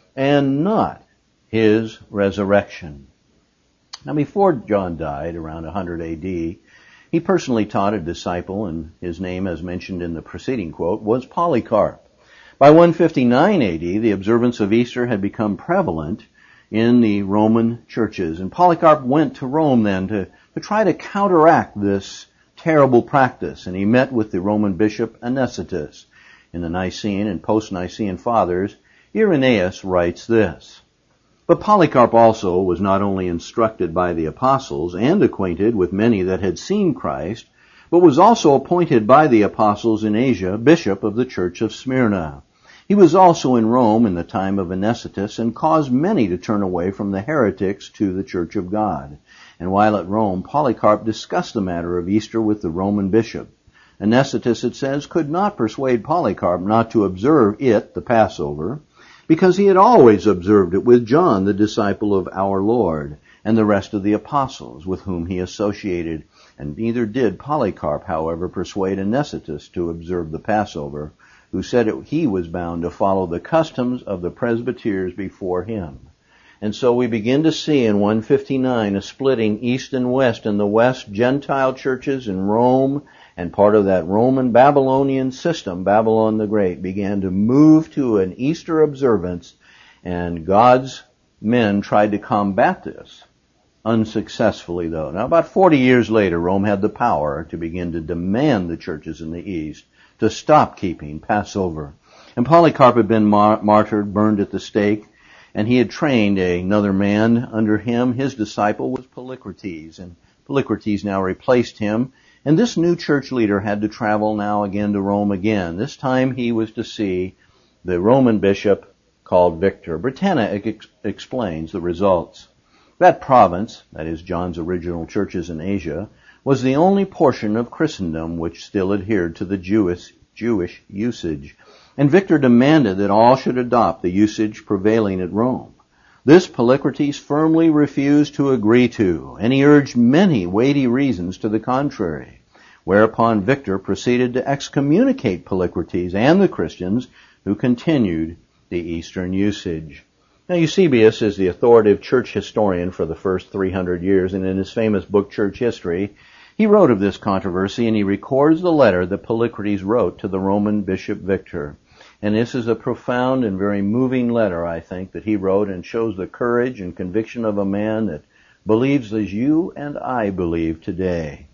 and not his resurrection. Now, before John died, around one hundred A D, he personally taught a disciple, and his name, as mentioned in the preceding quote, was Polycarp. By one fifty-nine A D, the observance of Easter had become prevalent in the Roman churches. And Polycarp went to Rome then to, to try to counteract this terrible practice. And he met with the Roman bishop Anicetus. In the Nicene and post-Nicene Fathers, Irenaeus writes this. But Polycarp also was not only instructed by the apostles and acquainted with many that had seen Christ, but was also appointed by the apostles in Asia bishop of the church of Smyrna. He was also in Rome in the time of Anicetus and caused many to turn away from the heretics to the church of God. And while at Rome, Polycarp discussed the matter of Easter with the Roman bishop. Anicetus, it says, could not persuade Polycarp not to observe it, the Passover, because he had always observed it with John, the disciple of our Lord, and the rest of the apostles with whom he associated. And neither did Polycarp, however, persuade Anicetus to observe the Passover, who said it, he was bound to follow the customs of the presbyters before him. And so we begin to see in one fifty-nine a splitting east and west. In the west, Gentile churches in Rome, and part of that Roman Babylonian system, Babylon the Great, began to move to an Easter observance, and God's men tried to combat this. Unsuccessfully, though. Now, about forty years later, Rome had the power to begin to demand the churches in the east to stop keeping Passover. And Polycarp had been mar- martyred, burned at the stake, and he had trained another man under him. His disciple was Polycrates, and Polycrates now replaced him. And this new church leader had to travel now again to Rome again. This time he was to see the Roman bishop called Victor. Britannia ex- explains the results. That province, that is John's original churches in Asia, was the only portion of Christendom which still adhered to the Jewish, Jewish usage. And Victor demanded that all should adopt the usage prevailing at Rome. This Polycrates firmly refused to agree to, and he urged many weighty reasons to the contrary, whereupon Victor proceeded to excommunicate Polycrates and the Christians who continued the Eastern usage. Now, Eusebius is the authoritative church historian for the first three hundred years, and in his famous book, Church History, he wrote of this controversy, and he records the letter that Polycrates wrote to the Roman Bishop Victor. And this is a profound and very moving letter, I think, that he wrote, and shows the courage and conviction of a man that believes as you and I believe today.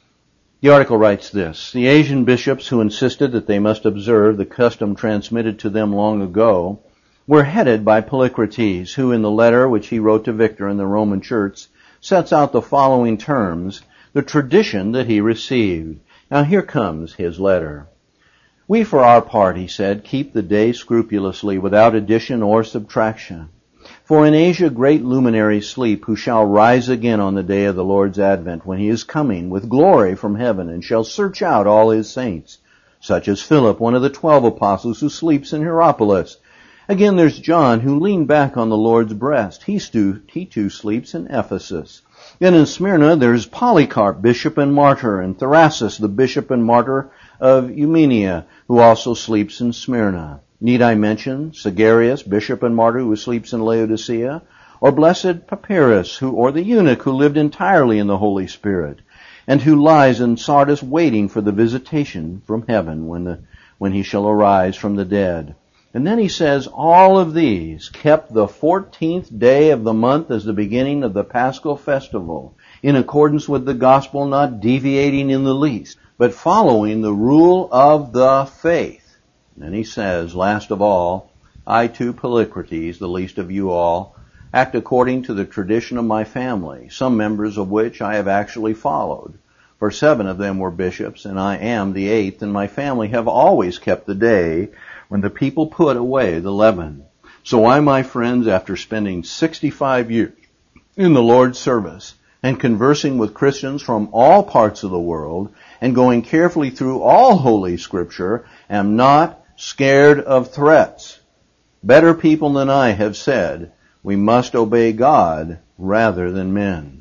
The article writes this: the Asian bishops who insisted that they must observe the custom transmitted to them long ago were headed by Polycrates, who in the letter which he wrote to Victor in the Roman Church sets out the following terms, the tradition that he received. Now here comes his letter. We, for our part, he said, keep the day scrupulously, without addition or subtraction. For in Asia great luminaries sleep, who shall rise again on the day of the Lord's advent, when he is coming with glory from heaven, and shall search out all his saints, such as Philip, one of the twelve apostles, who sleeps in Hierapolis. Again, there's John, who leaned back on the Lord's breast. He, stu- he too sleeps in Ephesus. Then in Smyrna, there's Polycarp, bishop and martyr, and Thrasus, the bishop and martyr of Eumenia, who also sleeps in Smyrna. Need I mention Sagarius, bishop and martyr, who sleeps in Laodicea? Or blessed Papyrus, who, or the eunuch who lived entirely in the Holy Spirit, and who lies in Sardis waiting for the visitation from heaven when the, when he shall arise from the dead. And then he says, all of these kept the fourteenth day of the month as the beginning of the Paschal festival, in accordance with the gospel, not deviating in the least, but following the rule of the faith. And then he says, last of all, I too, Polycrates, the least of you all, act according to the tradition of my family, some members of which I have actually followed. For seven of them were bishops, and I am the eighth, and my family have always kept the day when the people put away the leaven. So I, my friends, after spending sixty-five years in the Lord's service, and conversing with Christians from all parts of the world, and going carefully through all Holy Scripture, am not scared of threats. Better people than I have said, we must obey God rather than men.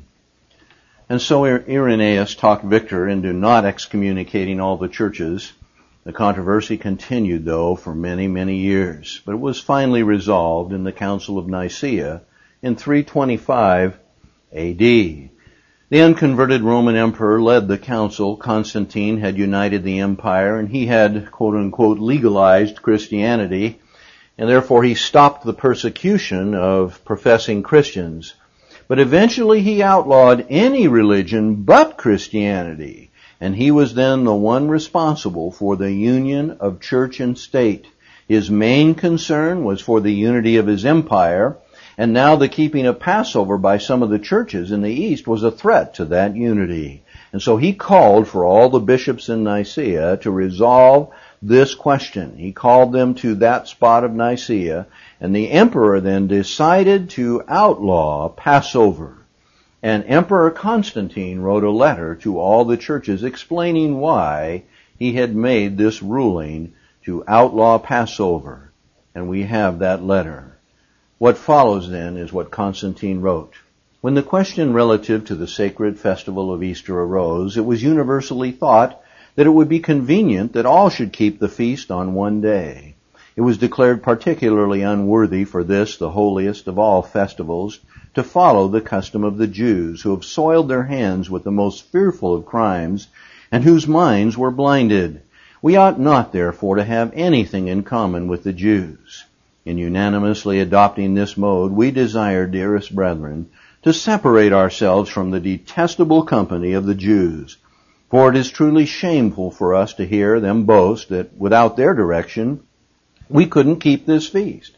And so Irenaeus talked Victor into not excommunicating all the churches. The controversy continued, though, for many, many years, but it was finally resolved in the Council of Nicaea in three twenty-five A D. The unconverted Roman emperor led the council. Constantine had united the empire, and he had, quote-unquote, legalized Christianity, and therefore he stopped the persecution of professing Christians. But eventually he outlawed any religion but Christianity, and he was then the one responsible for the union of church and state. His main concern was for the unity of his empire, and now the keeping of Passover by some of the churches in the East was a threat to that unity. And so he called for all the bishops in Nicaea to resolve this question. He called them to that spot of Nicaea, and the emperor then decided to outlaw Passover. And Emperor Constantine wrote a letter to all the churches explaining why he had made this ruling to outlaw Passover. And we have that letter. What follows then is what Constantine wrote. When the question relative to the sacred festival of Easter arose, it was universally thought that it would be convenient that all should keep the feast on one day. It was declared particularly unworthy for this, the holiest of all festivals, to follow the custom of the Jews, who have soiled their hands with the most fearful of crimes, and whose minds were blinded. We ought not, therefore, to have anything in common with the Jews. In unanimously adopting this mode, we desire, dearest brethren, to separate ourselves from the detestable company of the Jews. For it is truly shameful for us to hear them boast that without their direction, we couldn't keep this feast.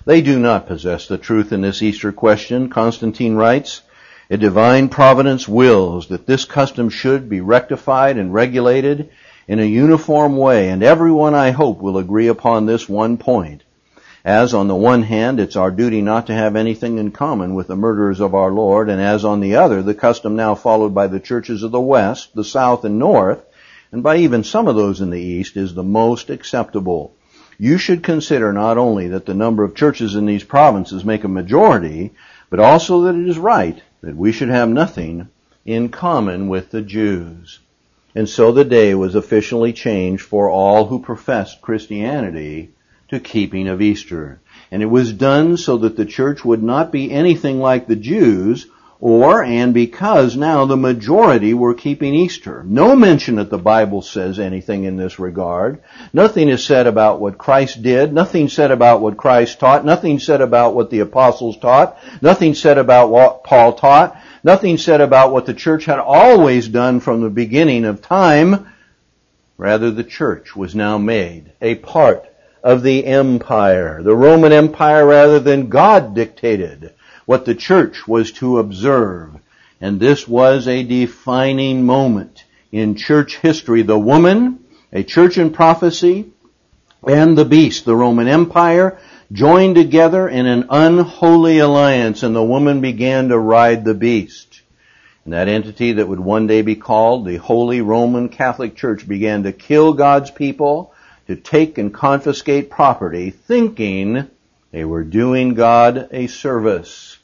They do not possess the truth in this Easter question. Constantine writes, a divine providence wills that this custom should be rectified and regulated in a uniform way, and everyone, I hope, will agree upon this one point. As on the one hand, it's our duty not to have anything in common with the murderers of our Lord, and as on the other, the custom now followed by the churches of the West, the South, and North, and by even some of those in the East, is the most acceptable. You should consider not only that the number of churches in these provinces make a majority, but also that it is right that we should have nothing in common with the Jews. And so the day was officially changed for all who professed Christianity to keeping of Easter. And it was done so that the church would not be anything like the Jews, or, and because now the majority were keeping Easter. No mention that the Bible says anything in this regard. Nothing is said about what Christ did. Nothing said about what Christ taught. Nothing said about what the apostles taught. Nothing said about what Paul taught. Nothing said about what the church had always done from the beginning of time. Rather, the church was now made a part of the empire. The Roman Empire, rather than God dictated what the church was to observe. And this was a defining moment in church history. The woman, a church in prophecy, and the beast, the Roman Empire, joined together in an unholy alliance, and the woman began to ride the beast. And that entity that would one day be called the Holy Roman Catholic Church began to kill God's people, to take and confiscate property, thinking they were doing God a service.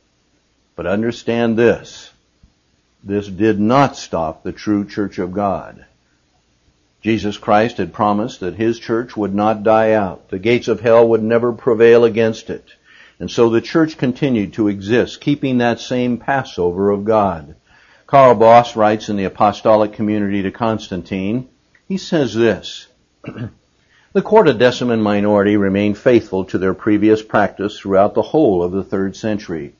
But understand this, this did not stop the true church of God. Jesus Christ had promised that His church would not die out. The gates of hell would never prevail against it. And so the church continued to exist, keeping that same Passover of God. Karl Boss writes in the Apostolic Community to Constantine, he says this, the Quartodeciman minority remained faithful to their previous practice throughout the whole of the third century.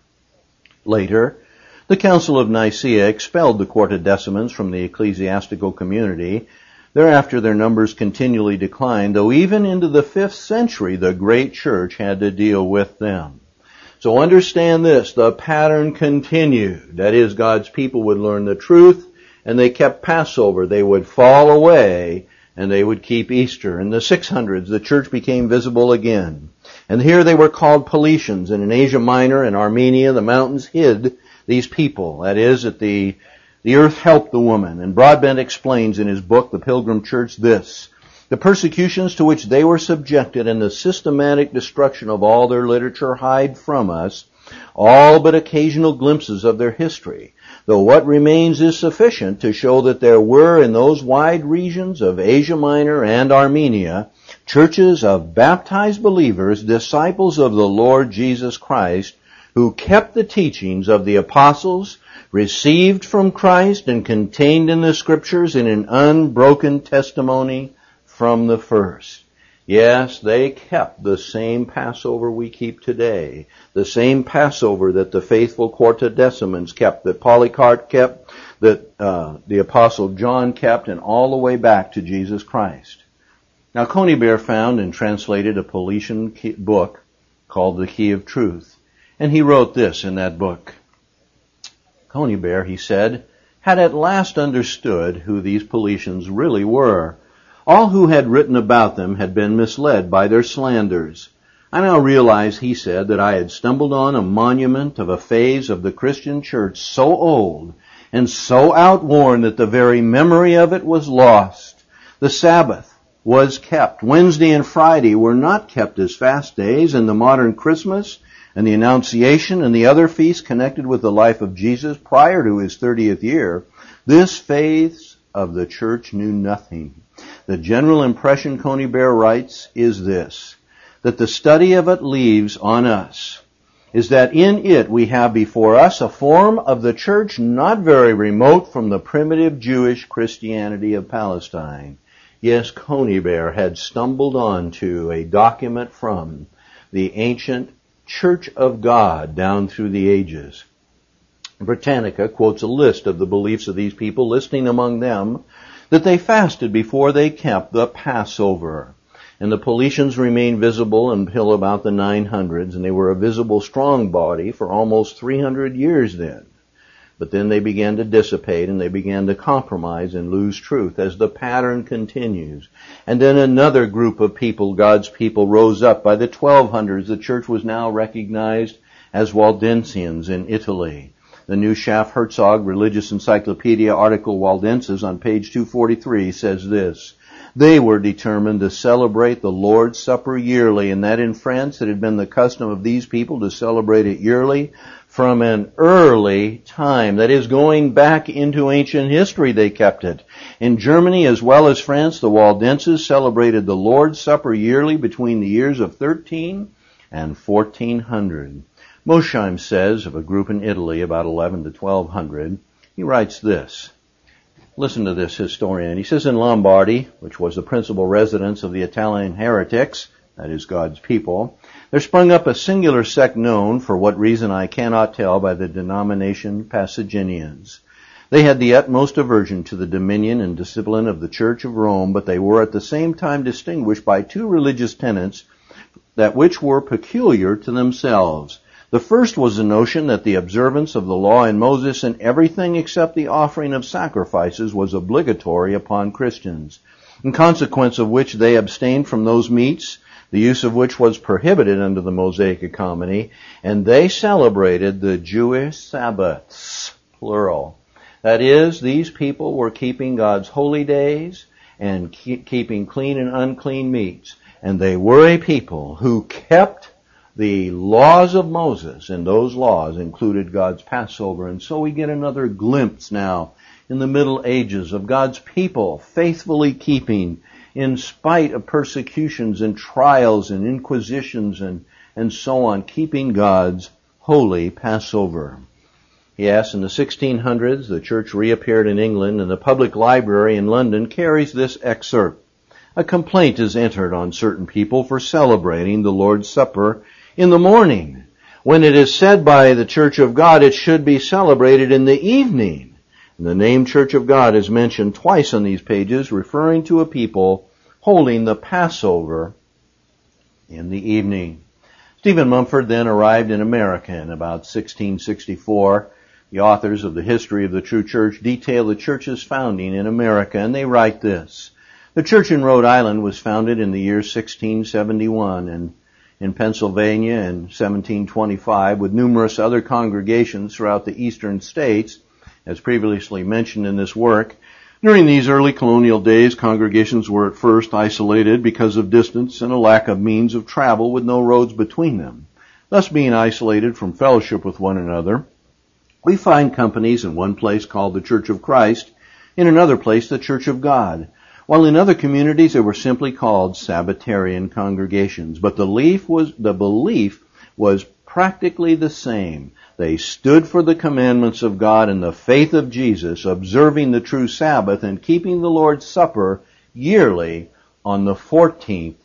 Later, the Council of Nicaea expelled the Quartodecimans from the ecclesiastical community. Thereafter, their numbers continually declined, though even into the fifth century, the great church had to deal with them. So understand this, the pattern continued. That is, God's people would learn the truth, and they kept Passover. They would fall away, and they would keep Easter. In the six hundreds, the church became visible again. And here they were called Paulicians, and in Asia Minor and Armenia, the mountains hid these people. That is, that the, the earth helped the woman. And Broadbent explains in his book, The Pilgrim Church, this, the persecutions to which they were subjected and the systematic destruction of all their literature hide from us all but occasional glimpses of their history, though what remains is sufficient to show that there were in those wide regions of Asia Minor and Armenia churches of baptized believers, disciples of the Lord Jesus Christ, who kept the teachings of the apostles, received from Christ and contained in the Scriptures in an unbroken testimony from the first. Yes, they kept the same Passover we keep today, the same Passover that the faithful Quartodecimans kept, that Polycarp kept, that uh, the Apostle John kept, and all the way back to Jesus Christ. Now, Conybeare found and translated a Paulician book called The Key of Truth, and he wrote this in that book. Conybeare, he said, had at last understood who these Paulicians really were. All who had written about them had been misled by their slanders. I now realize, he said, that I had stumbled on a monument of a phase of the Christian church so old and so outworn that the very memory of it was lost. The Sabbath was kept. Wednesday and Friday were not kept as fast days, and the modern Christmas and the Annunciation and the other feasts connected with the life of Jesus prior to His thirtieth year, this phase of the church knew nothing. The general impression, Conybeare writes, is this, that the study of it leaves on us, is that in it we have before us a form of the church not very remote from the primitive Jewish Christianity of Palestine. Yes, Conybeare had stumbled onto a document from the ancient Church of God down through the ages. Britannica quotes a list of the beliefs of these people, listing among them that they fasted before they kept the Passover. And the Paulicians remained visible until about the nine hundreds, and they were a visible strong body for almost three hundred years then. But then they began to dissipate, and they began to compromise and lose truth as the pattern continues. And then another group of people, God's people, rose up. By the twelve hundreds, the church was now recognized as Waldensians in Italy. The new Schaff-Herzog Religious Encyclopedia article Waldenses on page two forty-three says this: they were determined to celebrate the Lord's Supper yearly, and that in France it had been the custom of these people to celebrate it yearly from an early time. That is, going back into ancient history, they kept it. In Germany as well as France, the Waldenses celebrated the Lord's Supper yearly between the years of thirteen and fourteen hundred. Mosheim says of a group in Italy about eleven to twelve hundred, he writes this. Listen to this historian. He says, in Lombardy, which was the principal residence of the Italian heretics, that is God's people, there sprung up a singular sect known, for what reason I cannot tell, by the denomination Pasaginians. They had the utmost aversion to the dominion and discipline of the Church of Rome, but they were at the same time distinguished by two religious tenets that which were peculiar to themselves. The first was the notion that the observance of the law in Moses in everything except the offering of sacrifices was obligatory upon Christians, in consequence of which they abstained from those meats, the use of which was prohibited under the Mosaic economy, and they celebrated the Jewish Sabbaths, plural. That is, these people were keeping God's holy days and keep, keeping clean and unclean meats, and they were a people who kept the laws of Moses, and those laws included God's Passover. And so we get another glimpse now in the Middle Ages of God's people faithfully keeping, in spite of persecutions and trials and inquisitions and, and so on, keeping God's holy Passover. Yes, in the sixteen hundreds, the church reappeared in England, and the public library in London carries this excerpt. A complaint is entered on certain people for celebrating the Lord's Supper in the morning. When it is said by the Church of God it should be celebrated in the evening. And the name Church of God is mentioned twice on these pages, referring to a people holding the Passover in the evening. Stephen Mumford then arrived in America in about sixteen sixty-four. The authors of the History of the True Church detail the church's founding in America, and they write this. The church in Rhode Island was founded in the year sixteen seventy-one, and in Pennsylvania in seventeen twenty-five, with numerous other congregations throughout the eastern states, as previously mentioned in this work. During these early colonial days, congregations were at first isolated because of distance and a lack of means of travel with no roads between them. Thus being isolated from fellowship with one another, we find companies in one place called the Church of Christ, in another place the Church of God, while in other communities they were simply called Sabbatarian congregations. But the belief was, the belief was practically the same. They stood for the commandments of God and the faith of Jesus, observing the true Sabbath and keeping the Lord's Supper yearly on the fourteenth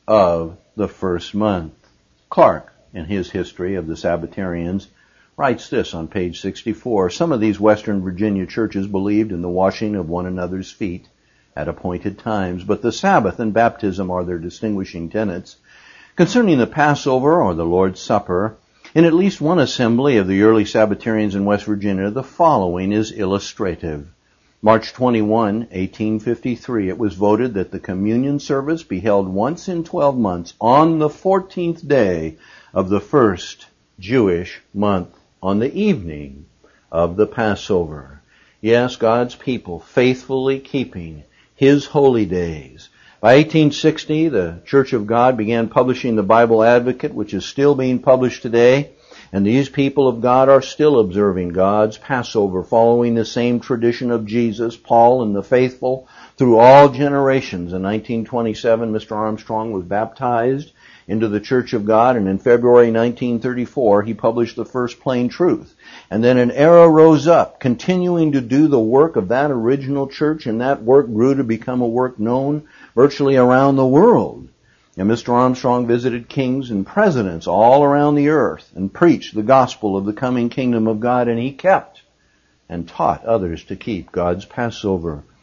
of the first month. Clark, in his History of the Sabbatarians, writes this on page sixty-four. Some of these Western Virginia churches believed in the washing of one another's feet at appointed times, but the Sabbath and baptism are their distinguishing tenets. Concerning the Passover or the Lord's Supper, in at least one assembly of the early Sabbatarians in West Virginia, the following is illustrative. March twenty-first, eighteen fifty-three, it was voted that the communion service be held once in twelve months on the fourteenth day of the first Jewish month, on the evening of the Passover. Yes, God's people faithfully keeping His holy days. By eighteen sixty, the Church of God began publishing the Bible Advocate, which is still being published today, and these people of God are still observing God's Passover, following the same tradition of Jesus, Paul, and the faithful through all generations. In nineteen twenty-seven, Mister Armstrong was baptized into the Church of God, and in February nineteen thirty-four, he published the first Plain Truth. And then an era rose up, continuing to do the work of that original church, and that work grew to become a work known virtually around the world. And Mister Armstrong visited kings and presidents all around the earth and preached the gospel of the coming kingdom of God, and he kept and taught others to keep God's Passover.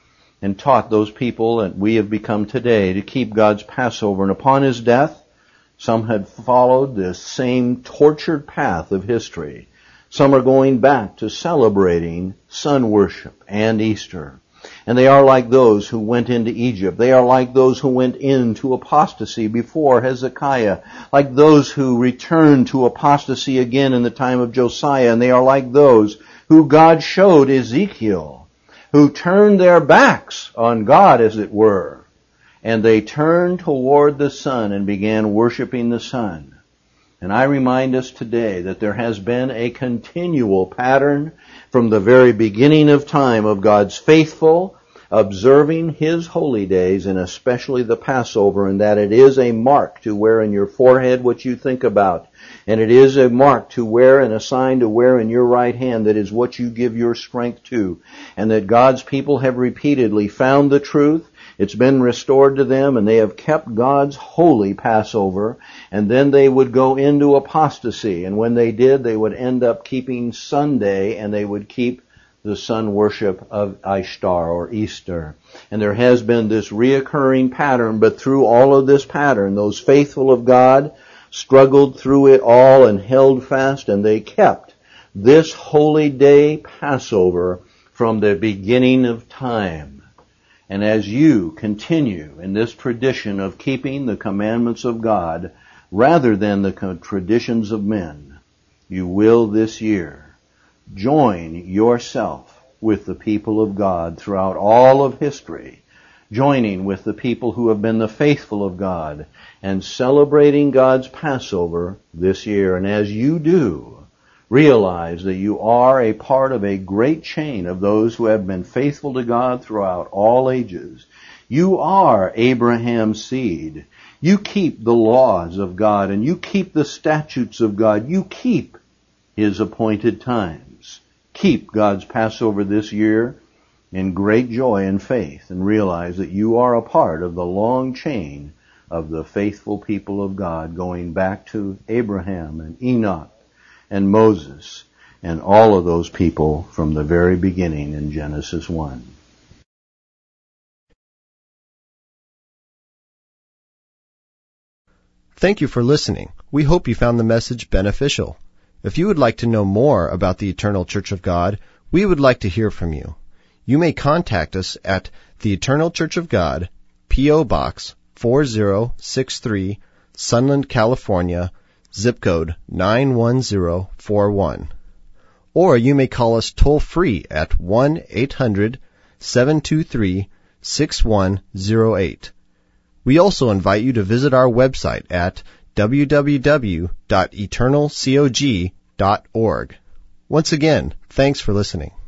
and taught those people that we have become today to keep God's Passover. And upon his death, some had followed this same tortured path of history. Some are going back to celebrating sun worship and Easter. And they are like those who went into Egypt. They are like those who went into apostasy before Hezekiah. Like those who returned to apostasy again in the time of Josiah. And they are like those who God showed Ezekiel, who turned their backs on God, as it were. And they turned toward the sun and began worshiping the sun. And I remind us today that there has been a continual pattern from the very beginning of time of God's faithful observing his holy days, and especially the Passover, and that it is a mark to wear in your forehead what you think about. And it is a mark to wear and a sign to wear in your right hand that is what you give your strength to. And that God's people have repeatedly found the truth. It's been restored to them, and they have kept God's holy Passover, and then they would go into apostasy, and when they did, they would end up keeping Sunday, and they would keep the sun worship of Ishtar or Easter. And there has been this reoccurring pattern, but through all of this pattern, those faithful of God struggled through it all and held fast, and they kept this holy day Passover from the beginning of time. And as you continue in this tradition of keeping the commandments of God rather than the traditions of men, you will this year join yourself with the people of God throughout all of history, joining with the people who have been the faithful of God and celebrating God's Passover this year. And as you do, realize that you are a part of a great chain of those who have been faithful to God throughout all ages. You are Abraham's seed. You keep the laws of God, and you keep the statutes of God. You keep his appointed times. Keep God's Passover this year in great joy and faith, and realize that you are a part of the long chain of the faithful people of God, going back to Abraham and Enoch and Moses, and all of those people from the very beginning in Genesis one. Thank you for listening. We hope you found the message beneficial. If you would like to know more about the Eternal Church of God, we would like to hear from you. You may contact us at the Eternal Church of God, P O. Box four zero six three, Sunland, California, zip code nine one zero four one. Or you may call us toll-free at one eight hundred seven two three six one zero eight. We also invite you to visit our website at w w w dot eternal cog dot org. Once again, thanks for listening.